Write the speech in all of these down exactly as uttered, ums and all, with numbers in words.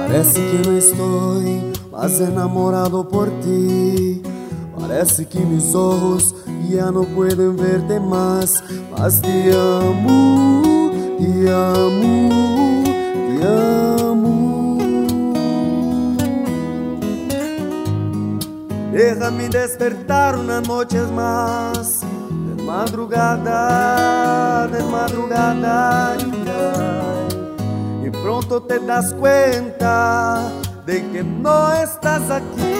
Parece que no estoy más enamorado por ti. Parece que mis ojos ya no pueden verte más. Mas te amo, te amo, te amo. Déjame despertar unas noches más. De madrugada, de madrugada, ay, ay. Y pronto te das cuenta de que no estás aquí.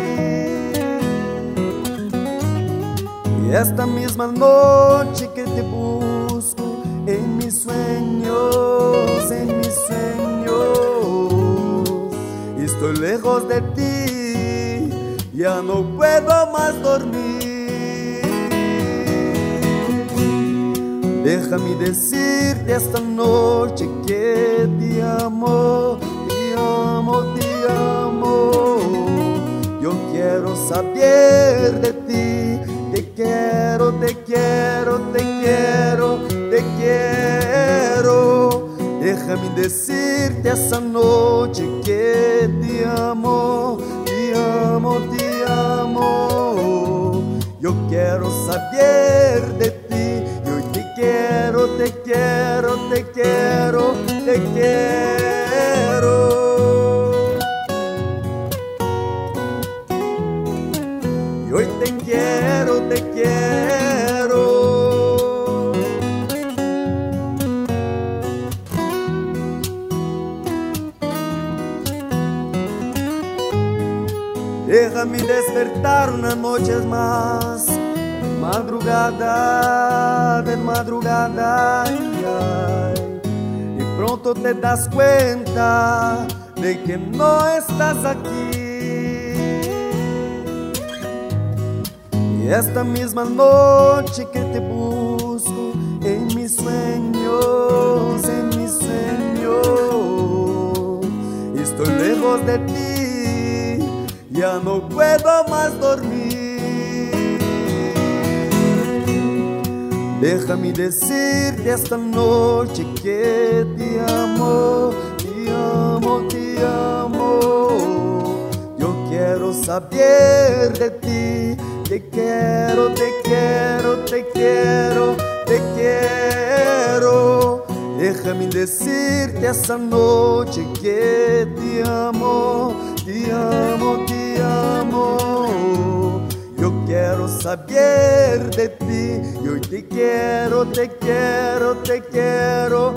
Y esta misma noche que te busco en mis sueños, en mis sueños, estoy lejos de ti, ya no puedo más dormir. Déjame decirte esta noche que te amo, te amo, te amo. Yo quiero saber de ti, te quiero, te quiero, te quiero, te quiero. Déjame decirte esta noche que te amo, te amo, te amo. Yo quiero saber de ti. Te quiero, te quiero, te quiero, te quiero. Y hoy te quiero, te quiero. Déjame despertar unas noches más. Madrugada, de madrugada, ay, ay. Y pronto te das cuenta de que no estás aquí. Y esta misma noche que te busco en mis sueños, en mis sueños, estoy lejos de ti, ya no puedo más dormir. Déjame decirte esta noche que te amo, te amo, te amo. Yo quiero saber de ti, te quiero, te quiero, te quiero, te quiero. Déjame decirte esta noche que te amo, te amo, te amo. Yo quiero saber de ti, y hoy te quiero, te quiero, te quiero,